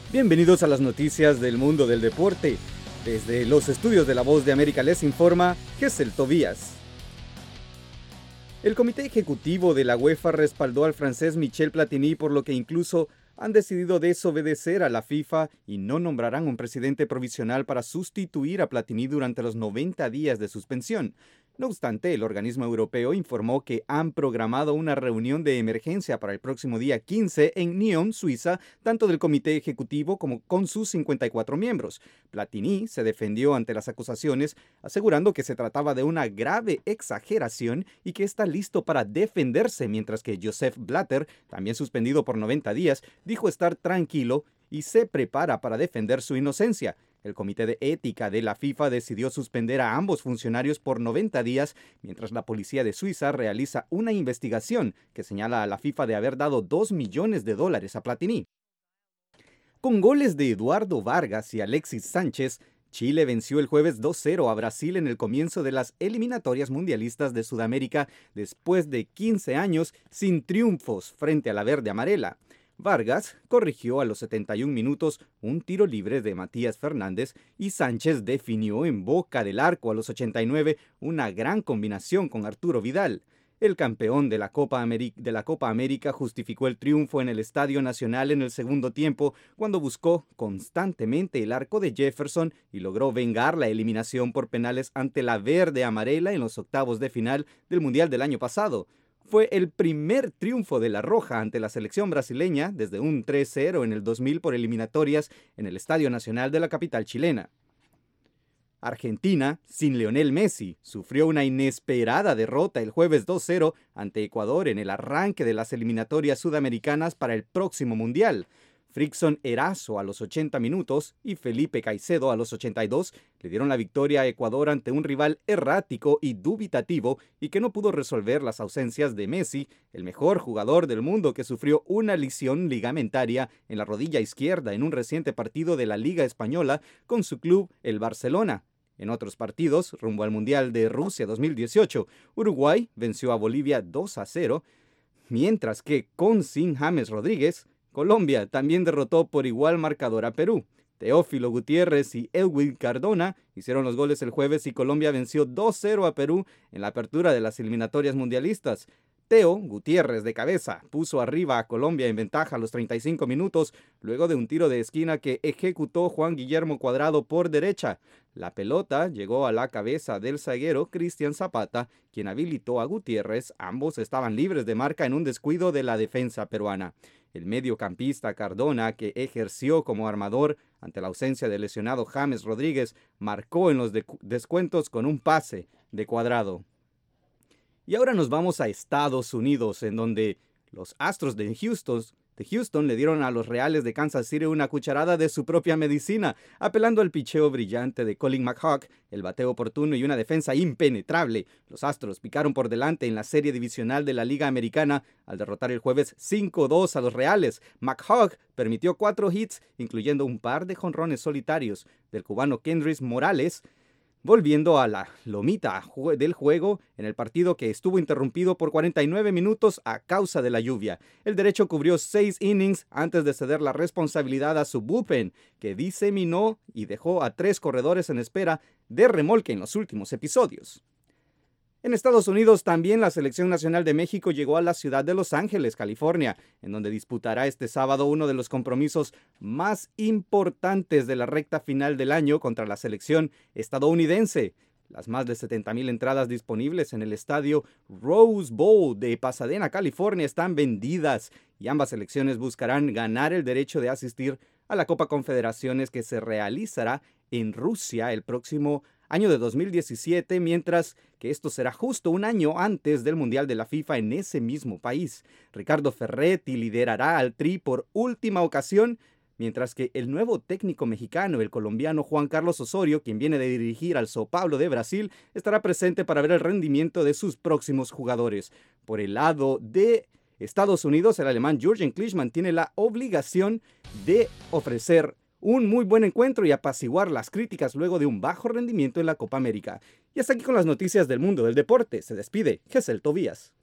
Bienvenidos a las noticias del mundo del deporte. Desde los estudios de La Voz de América les informa Gesell Tobías. El comité ejecutivo de la UEFA respaldó al francés Michel Platini, por lo que incluso han decidido desobedecer a la FIFA y no nombrarán un presidente provisional para sustituir a Platini durante los 90 días de suspensión. No obstante, el organismo europeo informó que han programado una reunión de emergencia para el próximo día 15 en Nyon, Suiza, tanto del comité ejecutivo como con sus 54 miembros. Platini se defendió ante las acusaciones, asegurando que se trataba de una grave exageración y que está listo para defenderse, mientras que Joseph Blatter, también suspendido por 90 días, dijo estar tranquilo y se prepara para defender su inocencia. El Comité de Ética de la FIFA decidió suspender a ambos funcionarios por 90 días, mientras la policía de Suiza realiza una investigación que señala a la FIFA de haber dado $2 millones a Platini. Con goles de Eduardo Vargas y Alexis Sánchez, Chile venció el jueves 2-0 a Brasil en el comienzo de las eliminatorias mundialistas de Sudamérica después de 15 años sin triunfos frente a la verde amarela. Vargas corrigió a los 71 minutos un tiro libre de Matías Fernández y Sánchez definió en boca del arco a los 89 una gran combinación con Arturo Vidal. El campeón de la Copa América justificó el triunfo en el Estadio Nacional en el segundo tiempo, cuando buscó constantemente el arco de Jefferson y logró vengar la eliminación por penales ante la verde amarela en los octavos de final del Mundial del año pasado. Fue el primer triunfo de la Roja ante la selección brasileña desde un 3-0 en el 2000 por eliminatorias en el Estadio Nacional de la capital chilena. Argentina, sin Lionel Messi, sufrió una inesperada derrota el jueves 2-0 ante Ecuador en el arranque de las eliminatorias sudamericanas para el próximo Mundial. Frickson Erazo a los 80 minutos y Felipe Caicedo a los 82 le dieron la victoria a Ecuador ante un rival errático y dubitativo y que no pudo resolver las ausencias de Messi, el mejor jugador del mundo que sufrió una lesión ligamentaria en la rodilla izquierda en un reciente partido de la Liga Española con su club, el Barcelona. En otros partidos, rumbo al Mundial de Rusia 2018, Uruguay venció a Bolivia 2-0, mientras que sin James Rodríguez, Colombia también derrotó por igual marcador a Perú. Teófilo Gutiérrez y Edwin Cardona hicieron los goles el jueves y Colombia venció 2-0 a Perú en la apertura de las eliminatorias mundialistas. Teo Gutiérrez de cabeza puso arriba a Colombia en ventaja a los 35 minutos luego de un tiro de esquina que ejecutó Juan Guillermo Cuadrado por derecha. La pelota llegó a la cabeza del zaguero Cristian Zapata, quien habilitó a Gutiérrez. Ambos estaban libres de marca en un descuido de la defensa peruana. El mediocampista Cardona, que ejerció como armador ante la ausencia del lesionado James Rodríguez, marcó en los descuentos con un pase de Cuadrado. Y ahora nos vamos a Estados Unidos, en donde los Astros de Houston le dieron a los Reales de Kansas City una cucharada de su propia medicina, apelando al picheo brillante de Colin McHugh, el bateo oportuno y una defensa impenetrable. Los Astros picaron por delante en la serie divisional de la Liga Americana al derrotar el jueves 5-2 a los Reales. McHugh permitió 4 hits, incluyendo un par de jonrones solitarios del cubano Kendrys Morales, volviendo a la lomita del juego en el partido que estuvo interrumpido por 49 minutos a causa de la lluvia. El derecho cubrió 6 innings antes de ceder la responsabilidad a su bullpen, que diseminó y dejó a 3 corredores en espera de remolque en los últimos episodios. En Estados Unidos también la Selección Nacional de México llegó a la ciudad de Los Ángeles, California, en donde disputará este sábado uno de los compromisos más importantes de la recta final del año contra la selección estadounidense. Las más de 70,000 entradas disponibles en el estadio Rose Bowl de Pasadena, California, están vendidas y ambas selecciones buscarán ganar el derecho de asistir a la Copa Confederaciones que se realizará en Rusia el próximo año de 2017, mientras que esto será justo un año antes del Mundial de la FIFA en ese mismo país. Ricardo Ferretti liderará al Tri por última ocasión, mientras que el nuevo técnico mexicano, el colombiano Juan Carlos Osorio, quien viene de dirigir al São Paulo de Brasil, estará presente para ver el rendimiento de sus próximos jugadores. Por el lado de Estados Unidos, el alemán Jürgen Klinsmann tiene la obligación de ofrecer un muy buen encuentro y apaciguar las críticas luego de un bajo rendimiento en la Copa América. Y hasta aquí con las noticias del mundo del deporte. Se despide Gesell Tobías.